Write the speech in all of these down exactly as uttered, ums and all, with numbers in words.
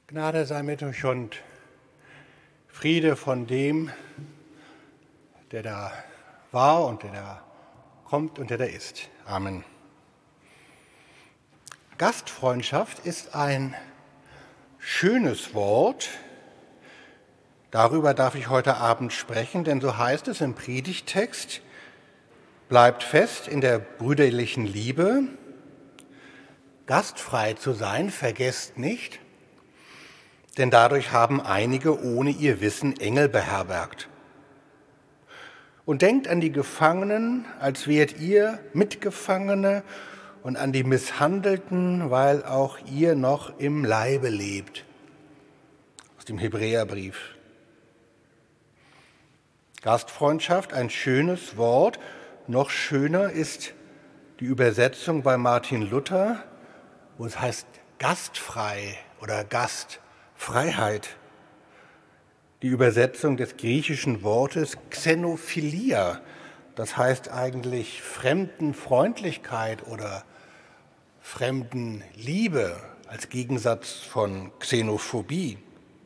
Gnade sei mit euch und Friede von dem, der da war und der da kommt und der da ist. Amen. Gastfreundschaft ist ein schönes Wort. Darüber darf ich heute Abend sprechen, denn so heißt es im Predigttext: Bleibt fest in der brüderlichen Liebe, gastfrei zu sein, vergesst nicht, denn dadurch haben einige ohne ihr Wissen Engel beherbergt. Und denkt an die Gefangenen, als wärt ihr Mitgefangene, und an die Misshandelten, weil auch ihr noch im Leibe lebt. Aus dem Hebräerbrief. Gastfreundschaft, ein schönes Wort. Noch schöner ist die Übersetzung bei Martin Luther, wo es heißt gastfrei oder Gastfreiheit. Die Übersetzung des griechischen Wortes Xenophilia, das heißt eigentlich Fremdenfreundlichkeit oder Fremdenliebe als Gegensatz von Xenophobie.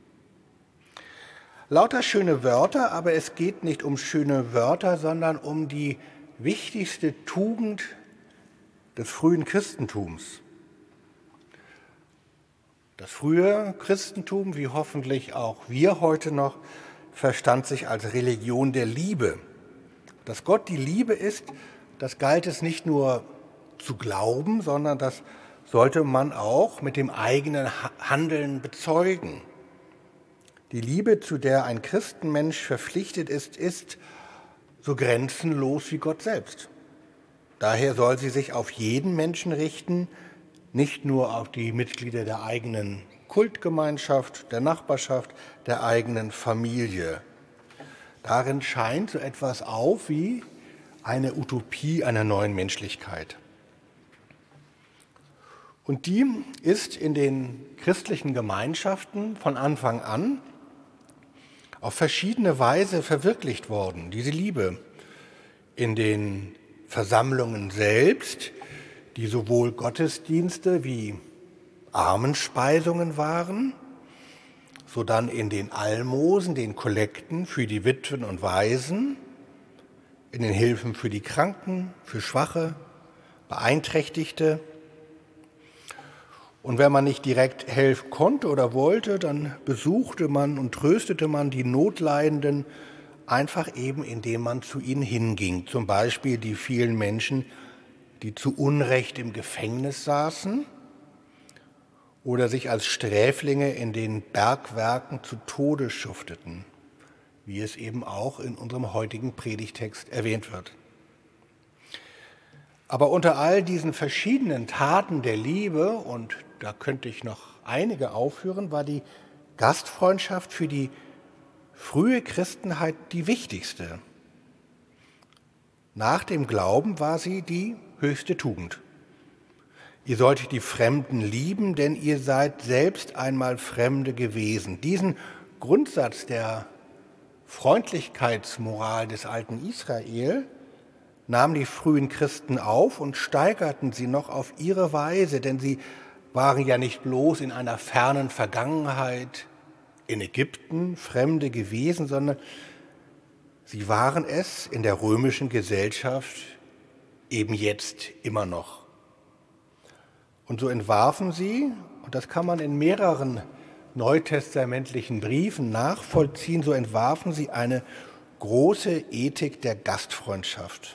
Lauter schöne Wörter, aber es geht nicht um schöne Wörter, sondern um die wichtigste Tugend des frühen Christentums. Das frühe Christentum, wie hoffentlich auch wir heute noch, verstand sich als Religion der Liebe. Dass Gott die Liebe ist, das galt es nicht nur zu glauben, sondern das sollte man auch mit dem eigenen Handeln bezeugen. Die Liebe, zu der ein Christenmensch verpflichtet ist, ist so grenzenlos wie Gott selbst. Daher soll sie sich auf jeden Menschen richten, nicht nur auf die Mitglieder der eigenen Kultgemeinschaft, der Nachbarschaft, der eigenen Familie. Darin scheint so etwas auf wie eine Utopie einer neuen Menschlichkeit. Und die ist in den christlichen Gemeinschaften von Anfang an auf verschiedene Weise verwirklicht worden, diese Liebe. In den Versammlungen selbst, die sowohl Gottesdienste wie Armenspeisungen waren, sodann in den Almosen, den Kollekten für die Witwen und Waisen, in den Hilfen für die Kranken, für Schwache, Beeinträchtigte. Und wenn man nicht direkt helfen konnte oder wollte, dann besuchte man und tröstete man die Notleidenden einfach eben, indem man zu ihnen hinging. Zum Beispiel die vielen Menschen, die zu Unrecht im Gefängnis saßen oder sich als Sträflinge in den Bergwerken zu Tode schufteten, wie es eben auch in unserem heutigen Predigtext erwähnt wird. Aber unter all diesen verschiedenen Taten der Liebe, und da könnte ich noch einige aufführen, war die Gastfreundschaft für die frühe Christenheit die wichtigste. Nach dem Glauben war sie die höchste Tugend. Ihr sollt die Fremden lieben, denn ihr seid selbst einmal Fremde gewesen. Diesen Grundsatz der Freundlichkeitsmoral des alten Israel nahmen die frühen Christen auf und steigerten sie noch auf ihre Weise, denn sie waren ja nicht bloß in einer fernen Vergangenheit in Ägypten Fremde gewesen, sondern sie waren es in der römischen Gesellschaft eben jetzt immer noch. Und so entwarfen sie, und das kann man in mehreren neutestamentlichen Briefen nachvollziehen, so entwarfen sie eine große Ethik der Gastfreundschaft.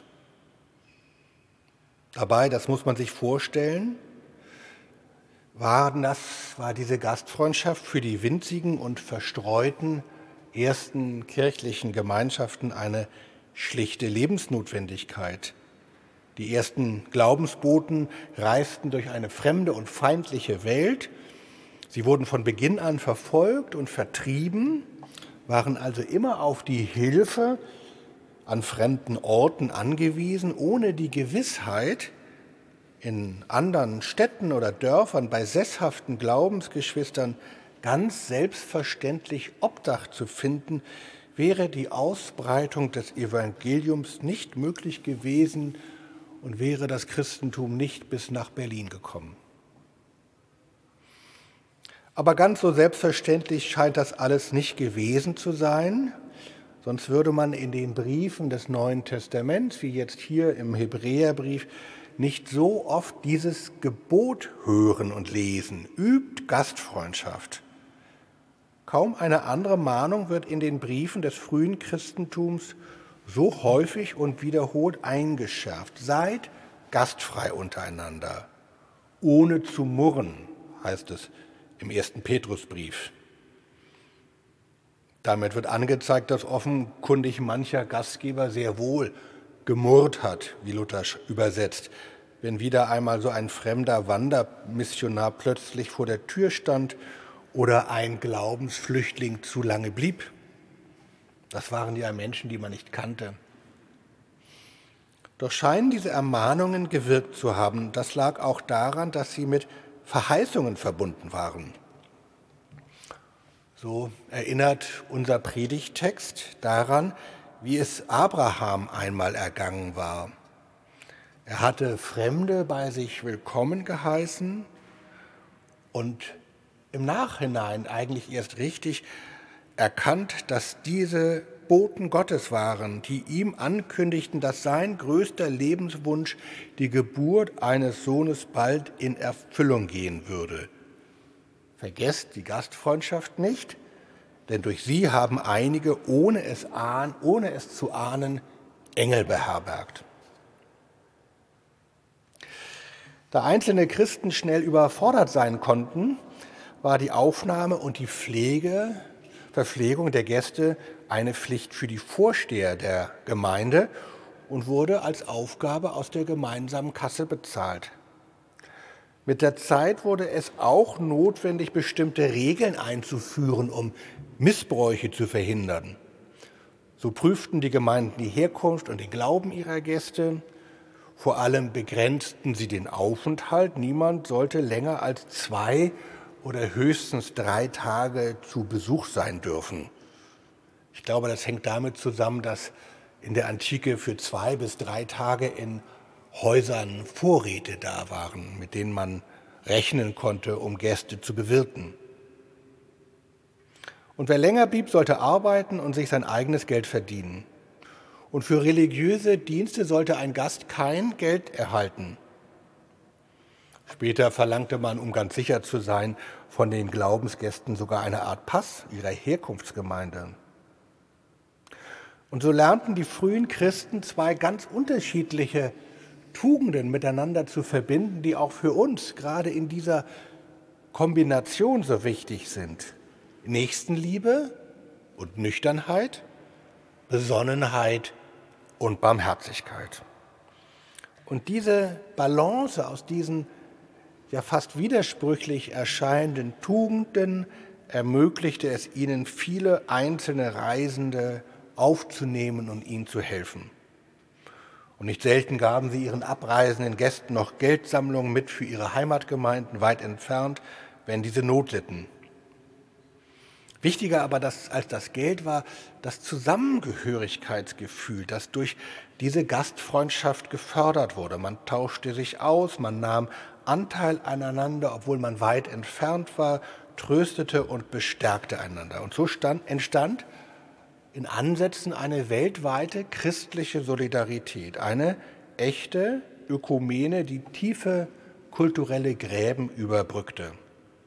Dabei, das muss man sich vorstellen, war, das, war diese Gastfreundschaft für die winzigen und verstreuten ersten kirchlichen Gemeinschaften eine schlichte Lebensnotwendigkeit. Die ersten Glaubensboten reisten durch eine fremde und feindliche Welt. Sie wurden von Beginn an verfolgt und vertrieben, waren also immer auf die Hilfe an fremden Orten angewiesen, ohne die Gewissheit, in anderen Städten oder Dörfern bei sesshaften Glaubensgeschwistern ganz selbstverständlich Obdach zu finden, wäre die Ausbreitung des Evangeliums nicht möglich gewesen und wäre das Christentum nicht bis nach Berlin gekommen. Aber ganz so selbstverständlich scheint das alles nicht gewesen zu sein, sonst würde man in den Briefen des Neuen Testaments, wie jetzt hier im Hebräerbrief, nicht so oft dieses Gebot hören und lesen. Übt Gastfreundschaft. Kaum eine andere Mahnung wird in den Briefen des frühen Christentums so häufig und wiederholt eingeschärft. Seid gastfrei untereinander, ohne zu murren, heißt es im ersten Petrusbrief. Damit wird angezeigt, dass offenkundig mancher Gastgeber sehr wohl gemurrt hat, wie Luther übersetzt, wenn wieder einmal so ein fremder Wandermissionar plötzlich vor der Tür stand oder ein Glaubensflüchtling zu lange blieb. Das waren ja Menschen, die man nicht kannte. Doch scheinen diese Ermahnungen gewirkt zu haben. Das lag auch daran, dass sie mit Verheißungen verbunden waren. So erinnert unser Predigttext daran, wie es Abraham einmal ergangen war. Er hatte Fremde bei sich willkommen geheißen und im Nachhinein eigentlich erst richtig erkannt, dass diese Boten Gottes waren, die ihm ankündigten, dass sein größter Lebenswunsch, die Geburt eines Sohnes, bald in Erfüllung gehen würde. Vergesst die Gastfreundschaft nicht, denn durch sie haben einige, ohne es, ahnen, ohne es zu ahnen, Engel beherbergt. Da einzelne Christen schnell überfordert sein konnten, war die Aufnahme und die Pflege, Verpflegung der Gäste eine Pflicht für die Vorsteher der Gemeinde und wurde als Aufgabe aus der gemeinsamen Kasse bezahlt. Mit der Zeit wurde es auch notwendig, bestimmte Regeln einzuführen, um Missbräuche zu verhindern. So prüften die Gemeinden die Herkunft und den Glauben ihrer Gäste. Vor allem begrenzten sie den Aufenthalt. Niemand sollte länger als zwei oder höchstens drei Tage zu Besuch sein dürfen. Ich glaube, das hängt damit zusammen, dass in der Antike für zwei bis drei Tage in Häusern Vorräte da waren, mit denen man rechnen konnte, um Gäste zu bewirten. Und wer länger blieb, sollte arbeiten und sich sein eigenes Geld verdienen. Und für religiöse Dienste sollte ein Gast kein Geld erhalten. Später verlangte man, um ganz sicher zu sein, von den Glaubensgästen sogar eine Art Pass ihrer Herkunftsgemeinde. Und so lernten die frühen Christen zwei ganz unterschiedliche Tugenden miteinander zu verbinden, die auch für uns gerade in dieser Kombination so wichtig sind. Nächstenliebe und Nüchternheit, Besonnenheit und Barmherzigkeit. Und diese Balance aus diesen ja fast widersprüchlich erscheinenden Tugenden ermöglichte es ihnen, viele einzelne Reisende aufzunehmen und ihnen zu helfen. Und nicht selten gaben sie ihren abreisenden Gästen noch Geldsammlungen mit für ihre Heimatgemeinden weit entfernt, wenn diese Not litten. Wichtiger aber das, als das Geld war das Zusammengehörigkeitsgefühl, das durch diese Gastfreundschaft gefördert wurde. Man tauschte sich aus, man nahm Anteil aneinander, obwohl man weit entfernt war, tröstete und bestärkte einander. Und so stand, entstand in Ansätzen eine weltweite christliche Solidarität, eine echte Ökumene, die tiefe kulturelle Gräben überbrückte.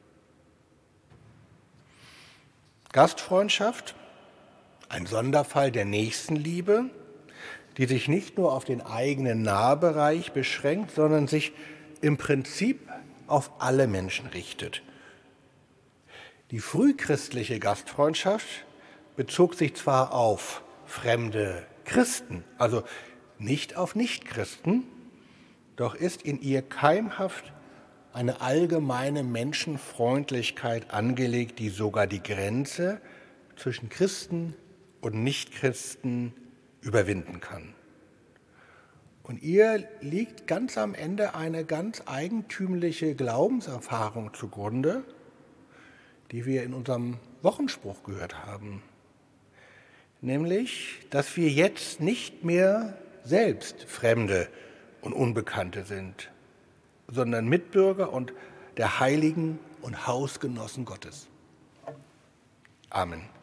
Gastfreundschaft, ein Sonderfall der Nächstenliebe, die sich nicht nur auf den eigenen Nahbereich beschränkt, sondern sich im Prinzip auf alle Menschen richtet. Die frühchristliche Gastfreundschaft bezog sich zwar auf fremde Christen, also nicht auf Nichtchristen, doch ist in ihr keimhaft eine allgemeine Menschenfreundlichkeit angelegt, die sogar die Grenze zwischen Christen und Nichtchristen überwinden kann. Und ihr liegt ganz am Ende eine ganz eigentümliche Glaubenserfahrung zugrunde, die wir in unserem Wochenspruch gehört haben. Nämlich, dass wir jetzt nicht mehr selbst Fremde und Unbekannte sind, sondern Mitbürger und der Heiligen und Hausgenossen Gottes. Amen.